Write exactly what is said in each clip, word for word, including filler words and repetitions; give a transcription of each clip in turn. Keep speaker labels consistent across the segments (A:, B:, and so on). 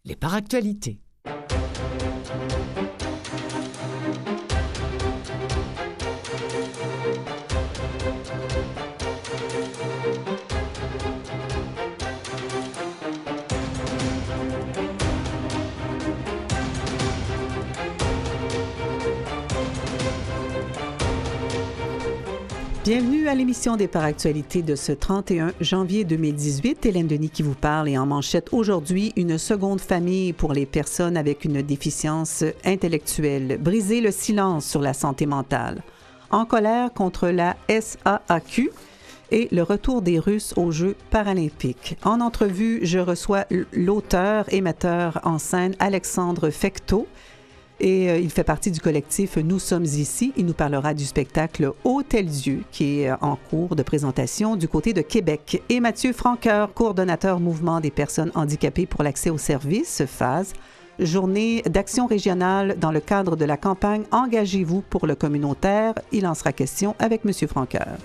A: les paractualités.
B: Bienvenue à l'émission des Paractualités de ce trente et un janvier deux mille dix-huit. Hélène Denis qui vous parle et en manchette aujourd'hui, une seconde famille pour les personnes avec une déficience intellectuelle. Briser le silence sur la santé mentale. En colère contre la S A A Q et le retour des Russes aux Jeux paralympiques. En entrevue, je reçois l'auteur et metteur en scène Alexandre Fecteau. Et euh, il fait partie du collectif Nous sommes ici. Il nous parlera du spectacle Hôtel Dieu qui est en cours de présentation du côté de Québec. Et Mathieu Franqueur, coordonnateur Mouvement des personnes handicapées pour l'accès aux services, F A S, journée d'action régionale dans le cadre de la campagne Engagez-vous pour le communautaire. Il en sera question avec Monsieur Franqueur.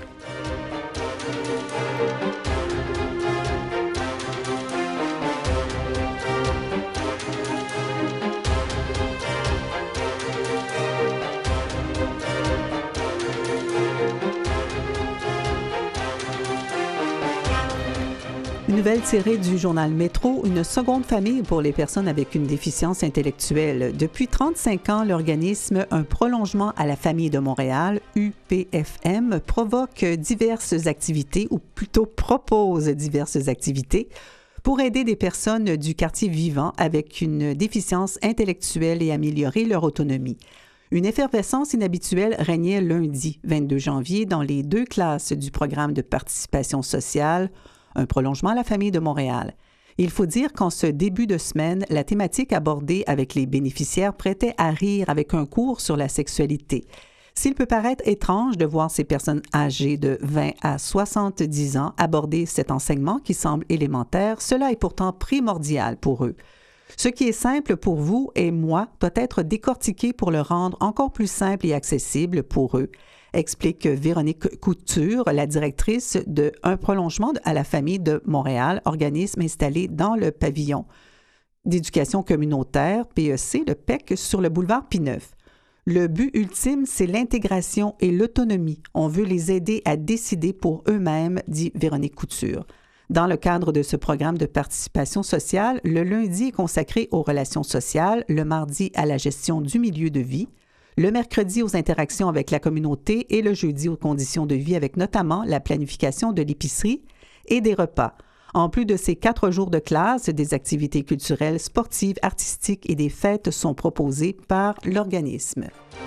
B: Une nouvelle tirée du journal Métro, une seconde famille pour les personnes avec une déficience intellectuelle. Depuis trente-cinq ans, l'organisme Un prolongement à la famille de Montréal, U P F M, provoque diverses activités, ou plutôt propose diverses activités, pour aider des personnes du quartier vivant avec une déficience intellectuelle et améliorer leur autonomie. Une effervescence inhabituelle régnait lundi vingt-deux janvier dans les deux classes du programme de participation sociale Un prolongement à la famille de Montréal. Il faut dire qu'en ce début de semaine, la thématique abordée avec les bénéficiaires prêtait à rire avec un cours sur la sexualité. S'il peut paraître étrange de voir ces personnes âgées de vingt à soixante-dix ans aborder cet enseignement qui semble élémentaire, cela est pourtant primordial pour eux. Ce qui est simple pour vous et moi doit être décortiqué pour le rendre encore plus simple et accessible pour eux, explique Véronique Couture, la directrice de Un prolongement à la famille de Montréal, organisme installé dans le pavillon d'éducation communautaire, P E C, le P E C, sur le boulevard Pie-Neuf. Le but ultime, c'est l'intégration et l'autonomie. On veut les aider à décider pour eux-mêmes, dit Véronique Couture. Dans le cadre de ce programme de participation sociale, le lundi est consacré aux relations sociales, le mardi à la gestion du milieu de vie, le mercredi aux interactions avec la communauté et le jeudi aux conditions de vie avec notamment la planification de l'épicerie et des repas. En plus de ces quatre jours de classe, des activités culturelles, sportives, artistiques et des fêtes sont proposées par l'organisme.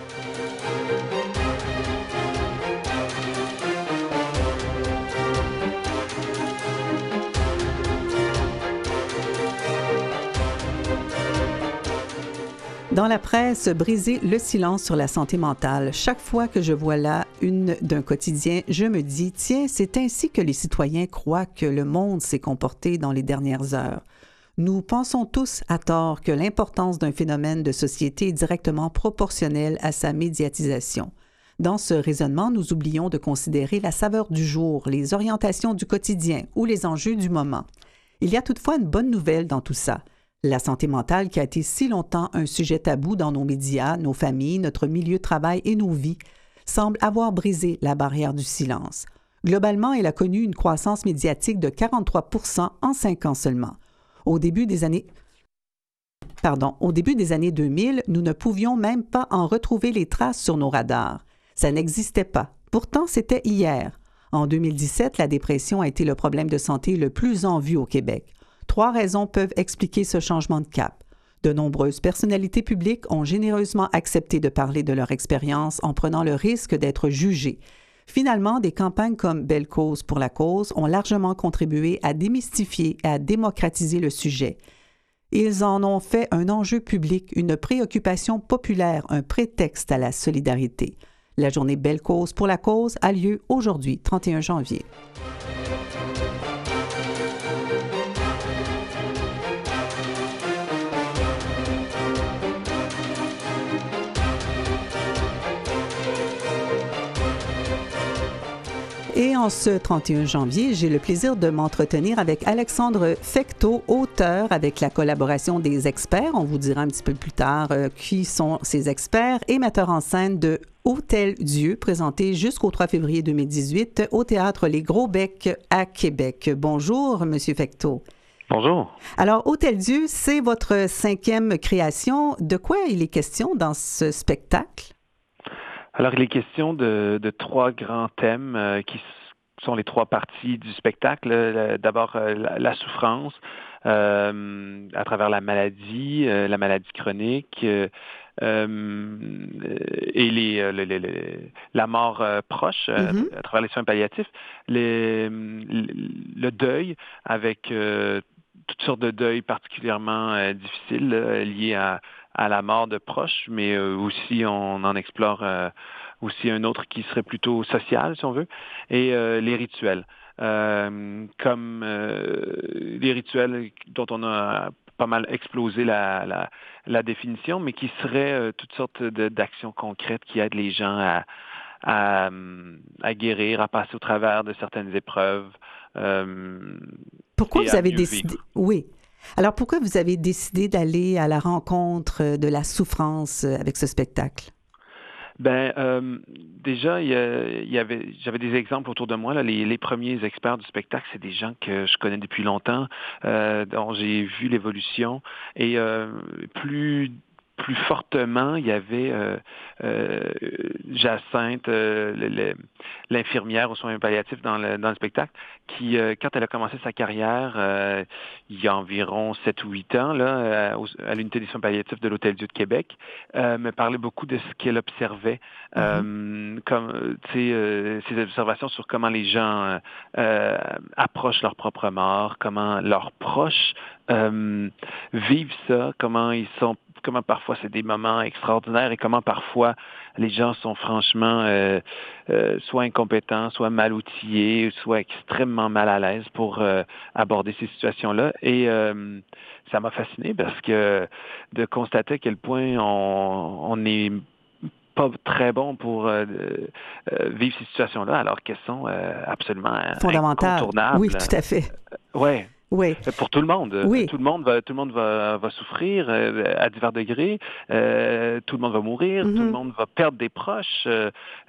B: Dans la presse, briser le silence sur la santé mentale. Chaque fois que je vois là une d'un quotidien, je me dis, tiens, c'est ainsi que les citoyens croient que le monde s'est comporté dans les dernières heures. Nous pensons tous à tort que l'importance d'un phénomène de société est directement proportionnelle à sa médiatisation. Dans ce raisonnement, nous oublions de considérer la saveur du jour, les orientations du quotidien ou les enjeux du moment. Il y a toutefois une bonne nouvelle dans tout ça. La santé mentale, qui a été si longtemps un sujet tabou dans nos médias, nos familles, notre milieu de travail et nos vies, semble avoir brisé la barrière du silence. Globalement, elle a connu une croissance médiatique de quarante-trois pour cent en cinq ans seulement. Au début des années... Pardon, au début des années deux mille, nous ne pouvions même pas en retrouver les traces sur nos radars. Ça n'existait pas. Pourtant, c'était hier. En deux mille dix-sept, la dépression a été le problème de santé le plus en vue au Québec. Trois raisons peuvent expliquer ce changement de cap. De nombreuses personnalités publiques ont généreusement accepté de parler de leur expérience en prenant le risque d'être jugées. Finalement, des campagnes comme Belle cause pour la cause ont largement contribué à démystifier et à démocratiser le sujet. Ils en ont fait un enjeu public, une préoccupation populaire, un prétexte à la solidarité. La journée Belle cause pour la cause a lieu aujourd'hui, trente et un janvier. Et en ce trente et un janvier, j'ai le plaisir de m'entretenir avec Alexandre Fecteau, auteur, avec la collaboration des experts. On vous dira un petit peu plus tard euh, qui sont ces experts, et metteur en scène de Hôtel Dieu, présenté jusqu'au trois février deux mille dix-huit au Théâtre Les Gros Becs à Québec. Bonjour, Monsieur Fecteau.
A: Bonjour.
B: Alors, Hôtel Dieu, c'est votre cinquième création. De quoi il est question dans ce spectacle?
A: Alors, il est question de, de trois grands thèmes euh, qui sont les trois parties du spectacle. Euh, D'abord, euh, la, la souffrance euh, à travers la maladie, euh, la maladie chronique, euh, euh, et les, les, les, les, la mort euh, proche euh, mm-hmm. à travers les soins palliatifs, les, le deuil avec euh, toutes sortes de deuils particulièrement euh, difficiles euh, liés à à la mort de proches, mais euh, aussi on en explore euh, aussi un autre qui serait plutôt social, si on veut, et euh, les rituels. Euh, comme euh, les rituels dont on a pas mal explosé la, la, la définition, mais qui seraient euh, toutes sortes de, d'actions concrètes qui aident les gens à, à, à guérir, à passer au travers de certaines épreuves. Euh,
B: Pourquoi vous avez décidé... Vivre. Oui. Alors, pourquoi vous avez décidé d'aller à la rencontre de la souffrance avec ce spectacle?
A: Ben, euh, déjà, il y, a, il y avait, j'avais des exemples autour de moi. Là, les, les premiers experts du spectacle, c'est des gens que je connais depuis longtemps, euh, dont j'ai vu l'évolution. Et euh, plus plus fortement, il y avait euh, euh, Jacinthe, euh, le, le, l'infirmière aux soins palliatifs dans le, dans le spectacle, qui, euh, quand elle a commencé sa carrière, euh, il y a environ sept ou huit ans, là, à, à l'unité des soins palliatifs de l'Hôtel Dieu de Québec, euh, me parlait beaucoup de ce qu'elle observait, mm-hmm. euh, comme, tu sais, euh, ses observations sur comment les gens euh, approchent leur propre mort, comment leurs proches euh, vivent ça, comment ils sont comment parfois c'est des moments extraordinaires et comment parfois les gens sont franchement euh, euh, soit incompétents, soit mal outillés, soit extrêmement mal à l'aise pour euh, aborder ces situations-là. Et euh, ça m'a fasciné parce que de constater à quel point on, on est pas très bon pour euh, euh, vivre ces situations-là, alors qu'elles sont euh, absolument
B: fondamentales.
A: Incontournables.
B: Oui, tout à fait.
A: Euh, ouais.
B: Oui.
A: Pour tout le monde.
B: Oui.
A: Tout le monde va, tout le monde va, va souffrir euh, à divers degrés. Euh, tout le monde va mourir. Mm-hmm. Tout le monde va perdre des proches. Euh,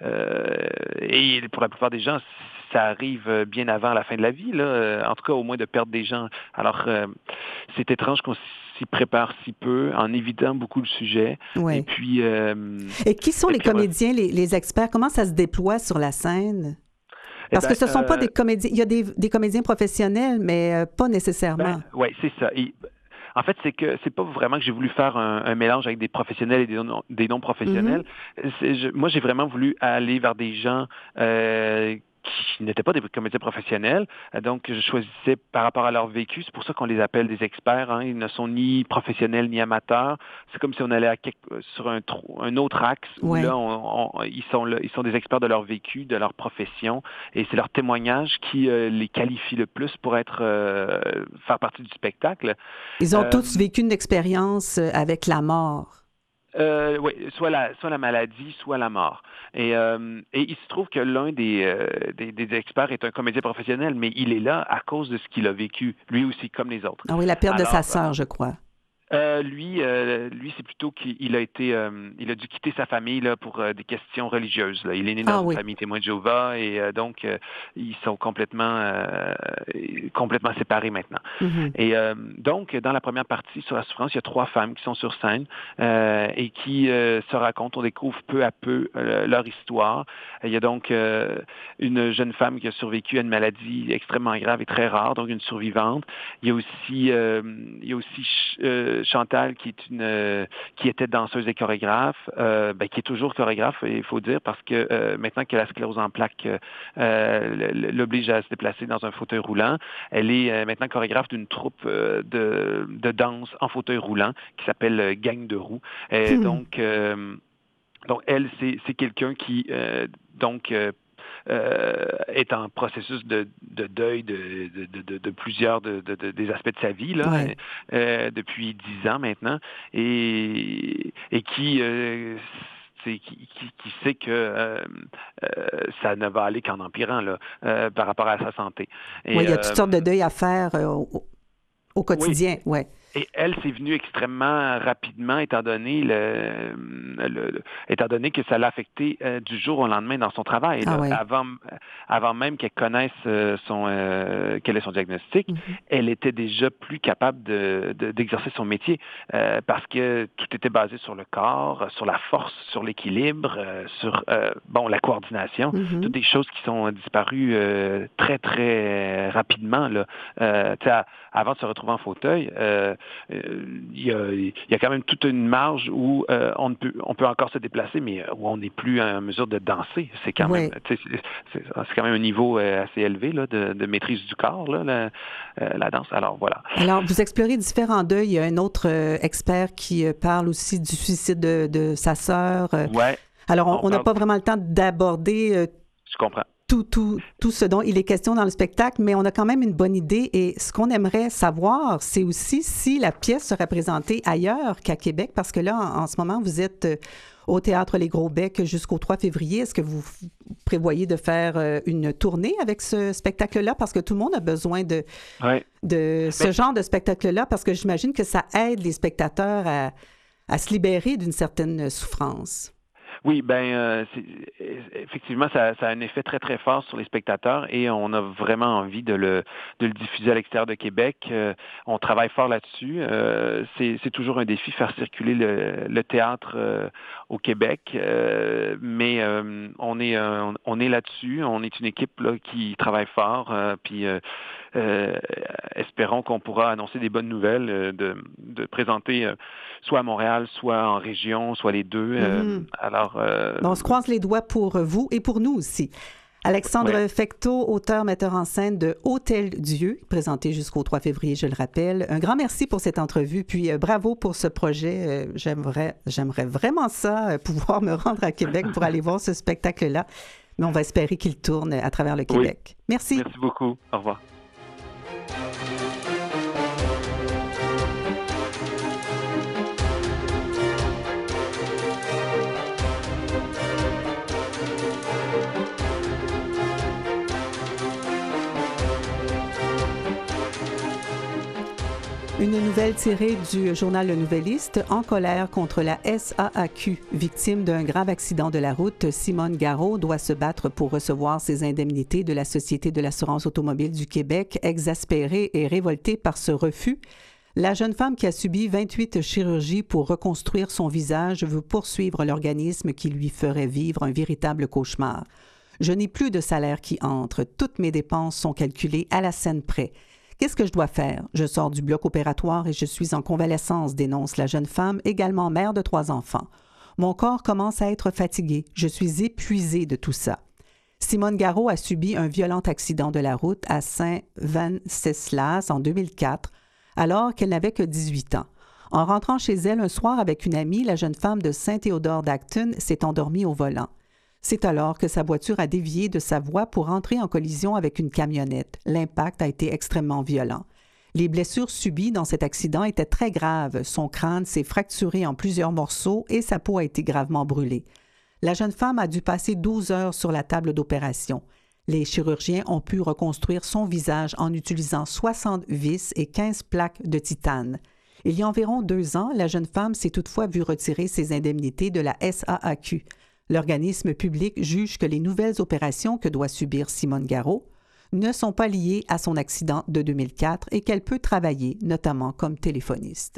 A: et pour la plupart des gens, ça arrive bien avant la fin de la vie. Là. En tout cas, au moins de perdre des gens. Alors, euh, c'est étrange qu'on s'y prépare si peu, en évitant beaucoup le sujet.
B: Oui.
A: Et puis. Euh,
B: et qui sont et les comédiens, les, les experts? Comment ça se déploie sur la scène? Parce eh ben, que ce ne sont euh, pas des comédiens, il y a des, des comédiens professionnels, mais euh, pas nécessairement.
A: Ben, oui, c'est ça. Et, en fait, c'est que c'est pas vraiment que j'ai voulu faire un, un mélange avec des professionnels et des non, des non professionnels. Mm-hmm. Je, moi, j'ai vraiment voulu aller vers des gens euh, qui n'étaient pas des comédiens professionnels. Donc, je choisissais par rapport à leur vécu. C'est pour ça qu'on les appelle des experts. Hein. Ils ne sont ni professionnels ni amateurs. C'est comme si on allait à quelque, sur un, un autre axe où ouais. là, on, on, ils, sont là, ils sont des experts de leur vécu, de leur profession. Et c'est leur témoignage qui euh, les qualifie le plus pour être euh, faire partie du spectacle.
B: Ils ont euh, tous vécu une expérience avec la mort.
A: Euh, oui, soit la, soit la maladie, soit la mort. Et, euh, et il se trouve que l'un des, euh, des, des experts est un comédien professionnel, mais il est là à cause de ce qu'il a vécu, lui aussi, comme les autres.
B: Ah oui, la perte Alors, de sa sœur, je crois.
A: Euh, lui, euh, lui, c'est plutôt qu'il a été, euh, il a dû quitter sa famille là, pour euh, des questions religieuses. Là. Il est né dans ah, une oui. famille témoin de Jéhovah et euh, donc euh, ils sont complètement, euh, complètement séparés maintenant. Mm-hmm. Et euh, donc, dans la première partie sur la souffrance, il y a trois femmes qui sont sur scène euh, et qui euh, se racontent. On découvre peu à peu euh, leur histoire. Il y a donc euh, une jeune femme qui a survécu à une maladie extrêmement grave et très rare, donc une survivante. Il y a aussi, euh, il y a aussi euh, Chantal, qui est une euh, qui était danseuse et chorégraphe, euh, ben, qui est toujours chorégraphe, il faut dire, parce que euh, maintenant que la sclérose en plaques euh, l'oblige à se déplacer dans un fauteuil roulant, elle est euh, maintenant chorégraphe d'une troupe euh, de, de danse en fauteuil roulant qui s'appelle euh, Gang de roues. Et mmh. Donc, euh, donc elle, c'est, c'est quelqu'un qui euh, donc euh, Euh, est en processus de, de deuil de, de, de, de plusieurs de, de, de, des aspects de sa vie là, ouais. euh, depuis dix ans maintenant, et, et qui, euh, qui, qui, qui sait que euh, euh, ça ne va aller qu'en empirant là, euh, par rapport à sa santé.
B: Et, oui, il y a toutes euh, sortes de deuils à faire euh, au, au quotidien, oui. Ouais.
A: Et elle, c'est venu extrêmement rapidement, étant donné le, le, le étant donné que ça l'a affecté euh, du jour au lendemain dans son travail. Ah, là, oui. Avant, avant même qu'elle connaisse son, euh, quel est son diagnostic, mm-hmm. elle était déjà plus capable de, de, d'exercer son métier euh, parce que tout était basé sur le corps, sur la force, sur l'équilibre, euh, sur euh, bon la coordination, mm-hmm. toutes des choses qui sont disparues euh, très très rapidement là. Euh, avant de se retrouver en fauteuil. Euh, Il y, a, il y a quand même toute une marge où euh, on, ne peut, on peut encore se déplacer, mais où on n'est plus en mesure de danser. C'est quand, oui. même, c'est, c'est, c'est quand même un niveau assez élevé là, de, de maîtrise du corps, là, la, euh, la danse. Alors, voilà.
B: Alors, vous explorez différents deuils. Il y a un autre euh, expert qui euh, parle aussi du suicide de, de sa sœur. Euh,
A: oui.
B: Alors, on n'a pas vraiment le temps d'aborder... Euh,
A: Je comprends.
B: Tout, tout, tout ce dont il est question dans le spectacle, mais on a quand même une bonne idée. Et ce qu'on aimerait savoir, c'est aussi si la pièce serait présentée ailleurs qu'à Québec, parce que là, en, en ce moment, vous êtes au Théâtre Les Gros Becs jusqu'au trois février. Est-ce que vous prévoyez de faire une tournée avec ce spectacle-là? Parce que tout le monde a besoin de,
A: ouais.
B: de ce mais... genre de spectacle-là, parce que j'imagine que ça aide les spectateurs à, à se libérer d'une certaine souffrance.
A: Oui, ben euh, c'est, effectivement, ça, ça a un effet très, très fort sur les spectateurs et on a vraiment envie de le, de le diffuser à l'extérieur de Québec. Euh, on travaille fort là-dessus. Euh, c'est, c'est toujours un défi faire circuler le, le théâtre euh, au Québec, euh, mais euh, on est euh, on est là-dessus. On est une équipe là, qui travaille fort, euh, puis euh, euh, espérons qu'on pourra annoncer des bonnes nouvelles, euh, de, de présenter euh, soit à Montréal, soit en région, soit les deux. Euh,
B: mm-hmm.
A: Alors Euh,
B: bon, on se croise les doigts pour vous et pour nous aussi. Alexandre
A: ouais.
B: Fecteau, auteur, metteur en scène de Hôtel Dieu, présenté jusqu'au trois février, je le rappelle. Un grand merci pour cette entrevue, puis euh, bravo pour ce projet. Euh, j'aimerais, j'aimerais vraiment ça, euh, pouvoir me rendre à Québec pour aller voir ce spectacle-là, mais on va espérer qu'il tourne à travers le Québec.
A: Oui.
B: Merci.
A: Merci beaucoup. Au revoir.
B: Une nouvelle tirée du journal Le Nouvelliste. En colère contre la S A A Q. Victime d'un grave accident de la route, Simone Garot doit se battre pour recevoir ses indemnités de la Société de l'assurance automobile du Québec. Exaspérée et révoltée par ce refus, la jeune femme qui a subi vingt-huit chirurgies pour reconstruire son visage veut poursuivre l'organisme qui lui ferait vivre un véritable cauchemar. Je n'ai plus de salaire qui entre. Toutes mes dépenses sont calculées à la scène près. Qu'est-ce que je dois faire? Je sors du bloc opératoire et je suis en convalescence, dénonce la jeune femme, également mère de trois enfants. Mon corps commence à être fatigué. Je suis épuisée de tout ça. Simone Garot a subi un violent accident de la route à Saint-Venceslas en deux mille quatre, alors qu'elle n'avait que dix-huit ans. En rentrant chez elle un soir avec une amie, la jeune femme de Saint-Théodore-d'Acton s'est endormie au volant. C'est alors que sa voiture a dévié de sa voie pour entrer en collision avec une camionnette. L'impact a été extrêmement violent. Les blessures subies dans cet accident étaient très graves. Son crâne s'est fracturé en plusieurs morceaux et sa peau a été gravement brûlée. La jeune femme a dû passer douze heures sur la table d'opération. Les chirurgiens ont pu reconstruire son visage en utilisant soixante vis et quinze plaques de titane. Il y a environ deux ans, la jeune femme s'est toutefois vue retirer ses indemnités de la S A A Q. L'organisme public juge que les nouvelles opérations que doit subir Simone Garot ne sont pas liées à son accident de deux mille quatre et qu'elle peut travailler, notamment comme téléphoniste.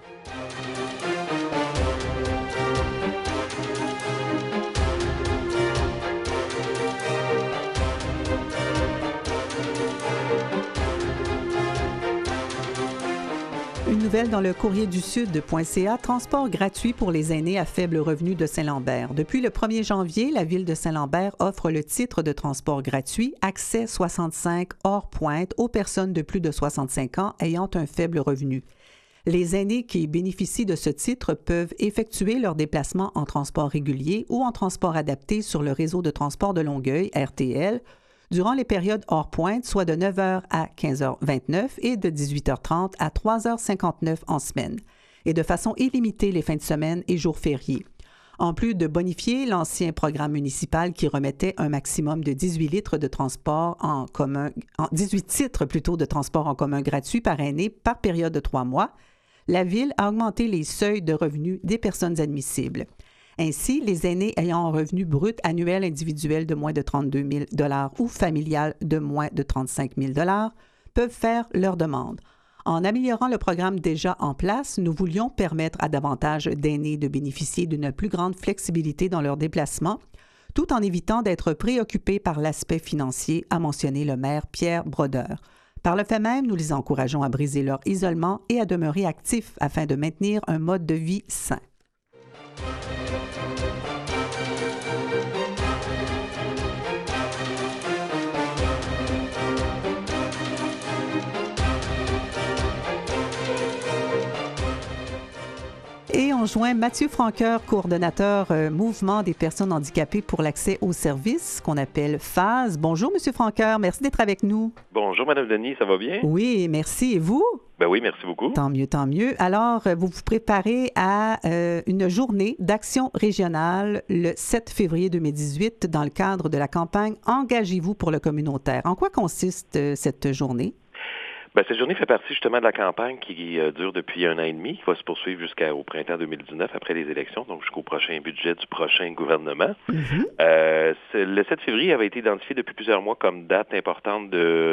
B: Une nouvelle dans le courrier du sud.ca, transport gratuit pour les aînés à faible revenu de Saint-Lambert. Depuis le premier janvier, la ville de Saint-Lambert offre le titre de transport gratuit, accès soixante-cinq hors pointe aux personnes de plus de soixante-cinq ans ayant un faible revenu. Les aînés qui bénéficient de ce titre peuvent effectuer leurs déplacements en transport régulier ou en transport adapté sur le réseau de transport de Longueuil, R T L, durant les périodes hors pointe, soit de neuf heures à quinze heures vingt-neuf et de dix-huit heures trente à trois heures cinquante-neuf en semaine, et de façon illimitée les fins de semaine et jours fériés. En plus de bonifier l'ancien programme municipal qui remettait un maximum de dix-huit litres de transport en commun, en dix-huit titres plutôt de transport en commun gratuit par année par période de trois mois, la Ville a augmenté les seuils de revenus des personnes admissibles. Ainsi, les aînés ayant un revenu brut annuel individuel de moins de trente-deux mille dollars ou familial de moins de trente-cinq mille dollars peuvent faire leur demande. En améliorant le programme déjà en place, nous voulions permettre à davantage d'aînés de bénéficier d'une plus grande flexibilité dans leurs déplacements, tout en évitant d'être préoccupés par l'aspect financier, a mentionné le maire Pierre Brodeur. Par le fait même, nous les encourageons à briser leur isolement et à demeurer actifs afin de maintenir un mode de vie sain. Et on joint Mathieu Franqueur, coordonnateur euh, Mouvement des personnes handicapées pour l'accès aux services, qu'on appelle F A S. Bonjour, Monsieur Franqueur. Merci d'être avec nous.
C: Bonjour, Madame Denis. Ça va bien?
B: Oui, merci. Et vous?
C: Ben oui, merci beaucoup.
B: Tant mieux, tant mieux. Alors, vous vous préparez à euh, une journée d'action régionale le sept février deux mille dix-huit dans le cadre de la campagne « Engagez-vous pour le communautaire ». En quoi consiste euh, cette journée?
C: Ben, cette journée fait partie justement de la campagne qui euh, dure depuis un an et demi, qui va se poursuivre jusqu'au printemps deux mille dix-neuf, après les élections, donc jusqu'au prochain budget du prochain gouvernement. Mm-hmm. Euh, le sept février avait été identifié depuis plusieurs mois comme date importante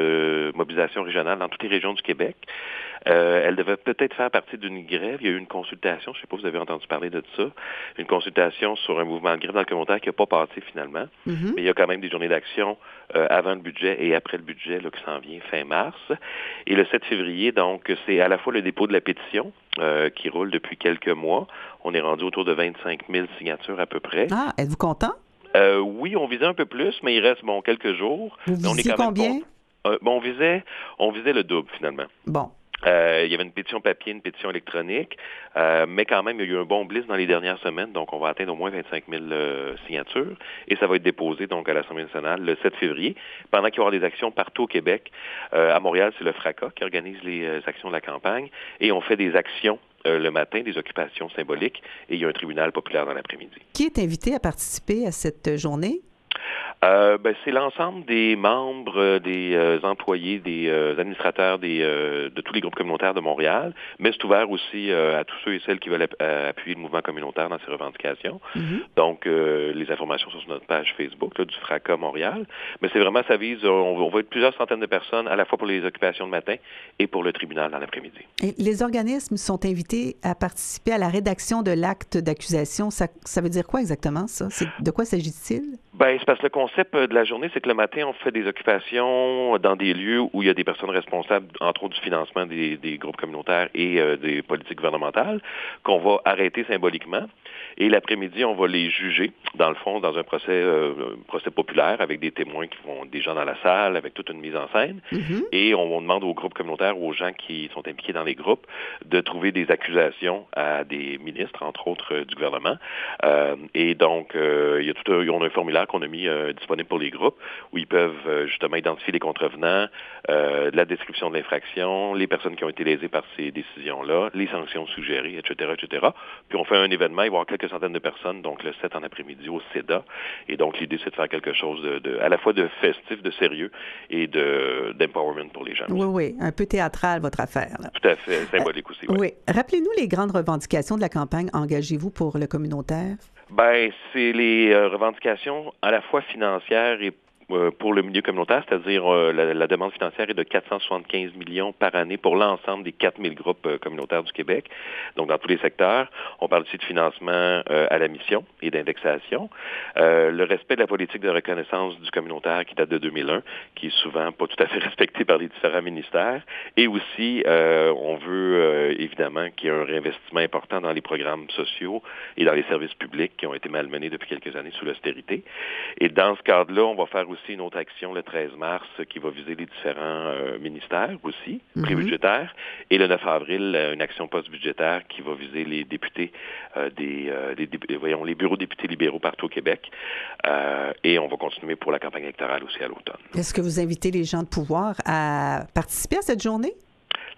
C: de mobilisation régionale dans toutes les régions du Québec. Euh, elle devait peut-être faire partie d'une grève. Il y a eu une consultation, je ne sais pas si vous avez entendu parler de ça, une consultation sur un mouvement de grève dans le communautaire qui n'a pas passé finalement, mm-hmm. mais il y a quand même des journées d'action euh, avant le budget et après le budget là, qui s'en vient fin mars. Et le sept février, donc, c'est à la fois le dépôt de la pétition euh, qui roule depuis quelques mois. On est rendu autour de vingt-cinq mille signatures à peu près.
B: Ah, êtes-vous content?
C: Euh, oui, on visait un peu plus, mais il reste, bon, quelques jours.
B: Vous visiez
C: on est quand
B: combien?
C: Même euh, bon, on visait, on visait le double, finalement.
B: Bon.
C: Euh, il y avait une pétition papier, une pétition électronique, euh, mais quand même, il y a eu un bon blitz dans les dernières semaines, donc on va atteindre au moins vingt-cinq mille euh, signatures, et ça va être déposé donc à l'Assemblée nationale le sept février, pendant qu'il y aura des actions partout au Québec. Euh, à Montréal, c'est le FRACA qui organise les euh, actions de la campagne, et on fait des actions euh, le matin, des occupations symboliques, et il y a un tribunal populaire dans l'après-midi.
B: Qui est invité à participer à cette journée?
C: Euh, ben, c'est l'ensemble des membres, euh, des euh, employés, des euh, administrateurs des, euh, de tous les groupes communautaires de Montréal, mais c'est ouvert aussi euh, à tous ceux et celles qui veulent app- appuyer le mouvement communautaire dans ses revendications. Mm-hmm. Donc, euh, les informations sont sur notre page Facebook là, du FRACA Montréal. Mais c'est vraiment, ça vise, on, on va être plusieurs centaines de personnes, à la fois pour les occupations de matin et pour le tribunal dans l'après-midi.
B: Et les organismes sont invités à participer à la rédaction de l'acte d'accusation. Ça, ça veut dire quoi exactement, ça? C'est, de quoi s'agit-il?
C: Ben, c'est parce que le concept de la journée, c'est que le matin, on fait des occupations dans des lieux où il y a des personnes responsables, entre autres du financement des, des groupes communautaires et euh, des politiques gouvernementales, qu'on va arrêter symboliquement. Et l'après-midi, on va les juger, dans le fond, dans un procès, euh, un procès populaire, avec des témoins qui vont des gens dans la salle, avec toute une mise en scène. Mm-hmm. Et on, on demande aux groupes communautaires, aux gens qui sont impliqués dans les groupes, de trouver des accusations à des ministres, entre autres, euh, du gouvernement. Euh, et donc, euh, il y a tout un, on a un formulaire qu'on a mis euh, disponible pour les groupes, où ils peuvent euh, justement identifier les contrevenants, euh, la description de l'infraction, les personnes qui ont été lésées par ces décisions-là, les sanctions suggérées, et cetera, et cetera. Puis on fait un événement, il va y avoir quelques centaines de personnes, donc le sept en après-midi au C E D A. Et donc l'idée, c'est de faire quelque chose de, de à la fois de festif, de sérieux et de d'empowerment pour les gens.
B: Oui, oui, un peu théâtral, votre affaire. Là.
C: Tout à fait, symbolique euh, aussi. Oui.
B: oui. Rappelez-nous les grandes revendications de la campagne « Engagez-vous pour le communautaire ».
C: Ben, c'est les euh, revendications à la fois financières et euh, pour le milieu communautaire, c'est-à-dire euh, la, la demande financière est de quatre cent soixante-quinze millions par année pour l'ensemble des quatre mille groupes euh, communautaires du Québec, donc dans tous les secteurs. On parle aussi de financement euh, à la mission et d'indexation. Euh, le respect de la politique de reconnaissance du communautaire qui date de deux mille un, qui est souvent pas tout à fait respecté par les différents ministères. Et aussi, euh, on veut euh, évidemment qu'il y ait un réinvestissement important dans les programmes sociaux et dans les services publics qui ont été malmenés depuis quelques années sous l'austérité. Et dans ce cadre-là, on va faire aussi une autre action le treize mars qui va viser les différents euh, ministères aussi, mm-hmm. pré-budgétaires. Et le neuf avril, une action post-budgétaire qui va viser les députés, euh, des, euh, les, dé- voyons, les bureaux députés libéraux partout au Québec. Euh, et on va continuer pour la campagne électorale aussi à l'automne.
B: Est-ce que vous invitez les gens de pouvoir à participer à cette journée?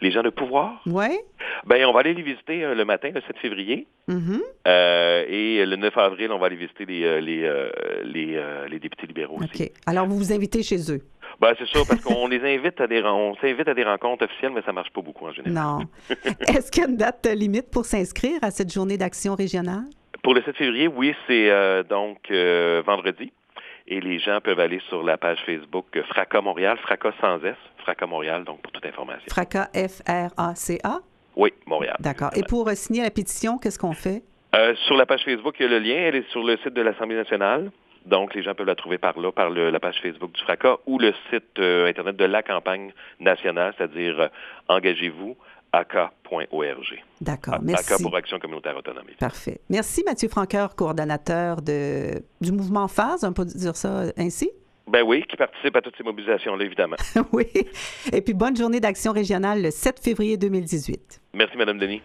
C: les gens de pouvoir.
B: Oui.
C: Ben, on va aller les visiter euh, le matin, le sept février.
B: Mm-hmm.
C: Euh, et le neuf avril, on va aller visiter les, euh, les, euh, les, euh, les députés libéraux aussi.
B: OK. Alors, vous vous invitez chez eux?
C: Ben, c'est sûr, parce qu'on les invite à des on s'invite à des rencontres officielles, mais ça ne marche pas beaucoup en général.
B: Non. Est-ce qu'il y a une date limite pour s'inscrire à cette journée d'action régionale?
C: Pour le sept février, oui, c'est euh, donc euh, vendredi. Et les gens peuvent aller sur la page Facebook FRACA Montréal, FRACA sans S, FRACA Montréal, donc pour toute information.
B: FRACA, F R A C A?
C: Oui, Montréal.
B: D'accord. Et pour euh, signer la pétition, qu'est-ce qu'on fait?
C: Euh, sur la page Facebook, il y a le lien. Elle est sur le site de l'Assemblée nationale. Donc, les gens peuvent la trouver par là, par le, la page Facebook du FRACA ou le site euh, Internet de la campagne nationale, c'est-à-dire euh, engagez-vous, a k point org.
B: D'accord, merci.
C: A K pour Action communautaire autonome.
B: Parfait. Merci, Mathieu Franqueur, coordonnateur de, du mouvement Phase, on peut dire ça ainsi?
C: Ben oui, qui participe à toutes ces mobilisations-là, évidemment.
B: Oui. Et puis, bonne journée d'action régionale le sept février deux mille dix-huit.
C: Merci, Mme Denis.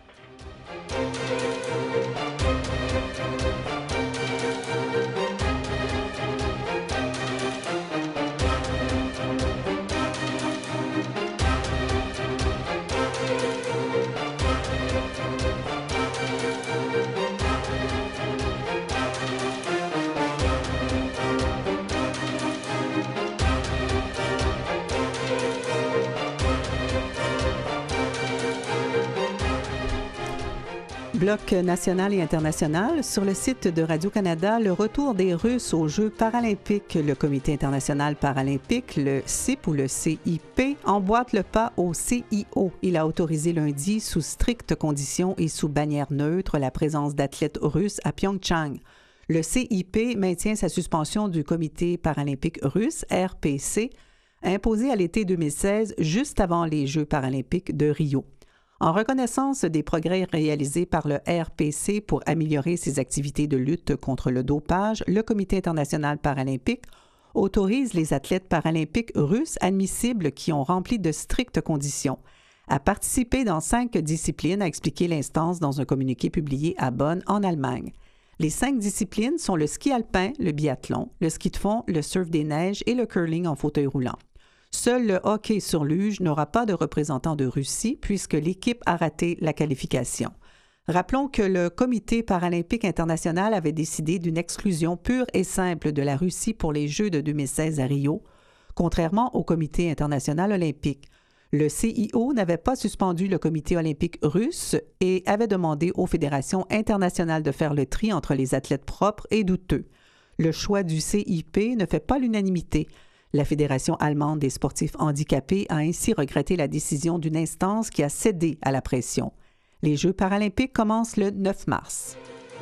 B: Bloc national et international. Sur le site de Radio-Canada, le retour des Russes aux Jeux paralympiques. Le Comité international paralympique, le C I P ou le C I P, emboîte le pas au C I O. Il a autorisé lundi, sous strictes conditions et sous bannière neutre, la présence d'athlètes russes à Pyeongchang. Le C I P maintient sa suspension du Comité paralympique russe, R P C, imposée à l'été deux mille seize, juste avant les Jeux paralympiques de Rio. En reconnaissance des progrès réalisés par le R P C pour améliorer ses activités de lutte contre le dopage, le Comité international paralympique autorise les athlètes paralympiques russes admissibles qui ont rempli de strictes conditions à participer dans cinq disciplines, a expliqué l'instance dans un communiqué publié à Bonn, en Allemagne. Les cinq disciplines sont le ski alpin, le biathlon, le ski de fond, le surf des neiges et le curling en fauteuil roulant. Seul le hockey sur luge n'aura pas de représentant de Russie puisque l'équipe a raté la qualification. Rappelons que le Comité paralympique international avait décidé d'une exclusion pure et simple de la Russie pour les Jeux de deux mille seize à Rio, contrairement au Comité international olympique. Le C I O n'avait pas suspendu le Comité olympique russe et avait demandé aux fédérations internationales de faire le tri entre les athlètes propres et douteux. Le choix du C I P ne fait pas l'unanimité. La Fédération allemande des sportifs handicapés a ainsi regretté la décision d'une instance qui a cédé à la pression. Les Jeux paralympiques commencent le neuf mars.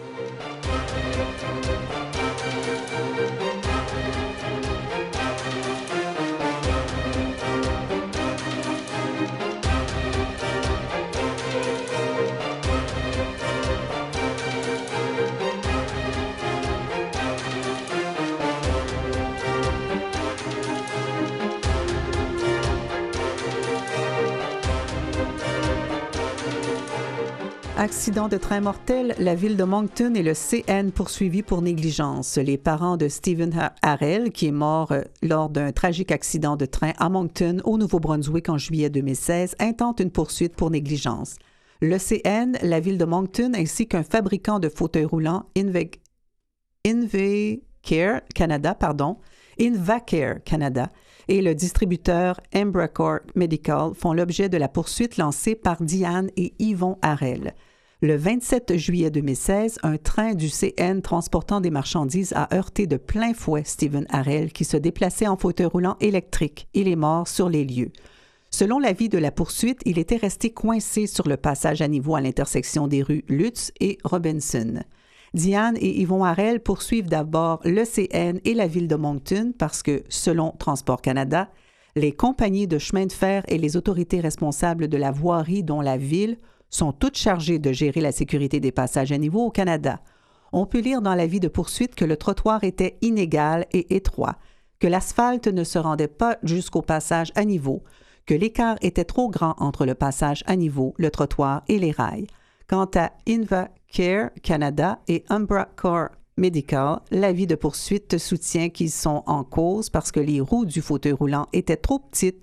B: Accident de train mortel, la ville de Moncton et le C N poursuivis pour négligence. Les parents de Stephen Harrell, qui est mort lors d'un tragique accident de train à Moncton, au Nouveau-Brunswick en juillet deux mille seize, intentent une poursuite pour négligence. Le C N, la ville de Moncton, ainsi qu'un fabricant de fauteuils roulants, Inve... Invacare Canada, pardon, Invacare Canada, et le distributeur Embracore Medical font l'objet de la poursuite lancée par Diane et Yvon Harrell. Le vingt-sept juillet deux mille seize, un train du C N transportant des marchandises a heurté de plein fouet Stephen Harrell qui se déplaçait en fauteuil roulant électrique. Il est mort sur les lieux. Selon l'avis de la poursuite, il était resté coincé sur le passage à niveau à l'intersection des rues Lutz et Robinson. Diane et Yvon Harrell poursuivent d'abord le C N et la ville de Moncton parce que, selon Transport Canada, les compagnies de chemin de fer et les autorités responsables de la voirie, dont la ville, sont toutes chargées de gérer la sécurité des passages à niveau au Canada. On peut lire dans l'avis de poursuite que le trottoir était inégal et étroit, que l'asphalte ne se rendait pas jusqu'au passage à niveau, que l'écart était trop grand entre le passage à niveau, le trottoir et les rails. Quant à Invacare Canada et Embracore Medical, l'avis de poursuite soutient qu'ils sont en cause parce que les roues du fauteuil roulant étaient trop petites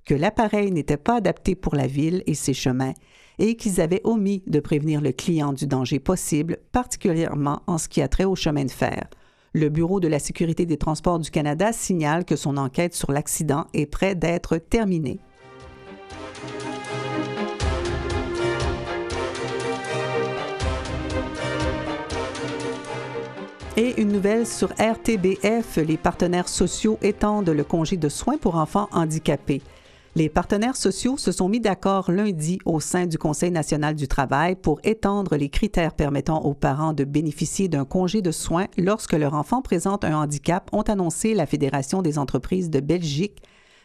B: que l'appareil n'était pas adapté pour la ville et ses chemins et qu'ils avaient omis de prévenir le client du danger possible, particulièrement en ce qui a trait au chemin de fer. Le Bureau de la sécurité des transports du Canada signale que son enquête sur l'accident est près d'être terminée. Et une nouvelle sur R T B F, les partenaires sociaux étendent le congé de soins pour enfants handicapés. Les partenaires sociaux se sont mis d'accord lundi au sein du Conseil national du travail pour étendre les critères permettant aux parents de bénéficier d'un congé de soins lorsque leur enfant présente un handicap, ont annoncé la Fédération des entreprises de Belgique,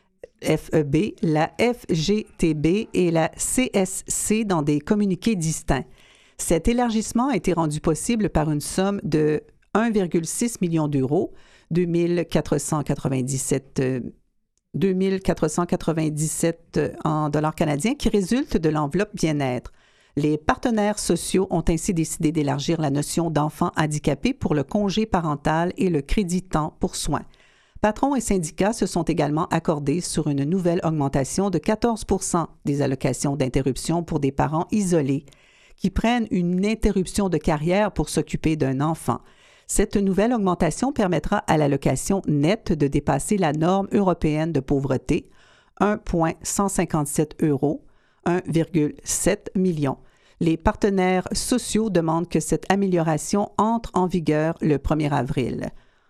B: F E B, la F G T B et la C S C dans des communiqués distincts. Cet élargissement a été rendu possible par une somme de un virgule six million d'euros, deux mille quatre cent quatre-vingt-dix-sept deux mille quatre cent quatre-vingt-dix-sept en dollars canadiens qui résulte de l'enveloppe bien-être. Les partenaires sociaux ont ainsi décidé d'élargir la notion d'enfant handicapé pour le congé parental et le crédit temps pour soins. Patrons et syndicats se sont également accordés sur une nouvelle augmentation de quatorze pour cent des allocations d'interruption pour des parents isolés qui prennent une interruption de carrière pour s'occuper d'un enfant. Cette nouvelle augmentation permettra à l'allocation nette de dépasser la norme européenne de pauvreté, un virgule cent cinquante-sept euros, un virgule sept million. Les partenaires sociaux demandent que cette amélioration entre en vigueur le premier avril.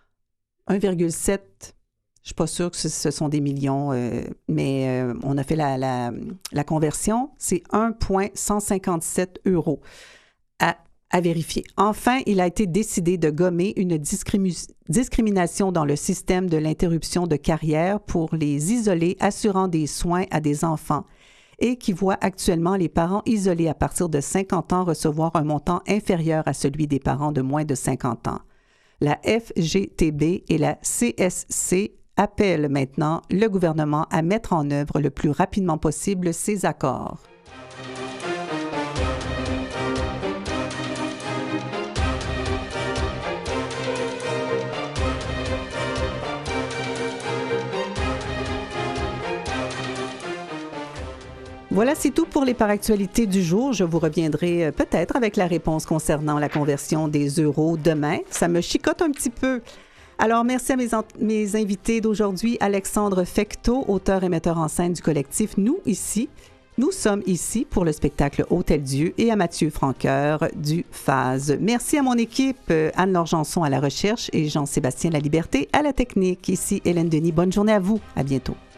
B: un virgule sept, je ne suis pas sûre que ce sont des millions, euh, mais euh, on a fait la, la, la conversion, c'est un virgule cent cinquante-sept euros. À À vérifier. Enfin, il a été décidé de gommer une discrimi- discrimination dans le système de l'interruption de carrière pour les isolés assurant des soins à des enfants et qui voit actuellement les parents isolés à partir de cinquante ans recevoir un montant inférieur à celui des parents de moins de cinquante ans. La F G T B et la C S C appellent maintenant le gouvernement à mettre en œuvre le plus rapidement possible ces accords. Voilà, c'est tout pour les paractualités du jour. Je vous reviendrai peut-être avec la réponse concernant la conversion des euros demain. Ça me chicote un petit peu. Alors, merci à mes, en- mes invités d'aujourd'hui. Alexandre Fecteau, auteur et metteur en scène du collectif Nous, ici. Nous sommes ici pour le spectacle Hôtel Dieu et à Mathieu Franqueur du F A S. Merci à mon équipe, Anne-Laure Janson à la recherche et Jean-Sébastien Laliberté à la technique. Ici Hélène Denis. Bonne journée à vous. À bientôt.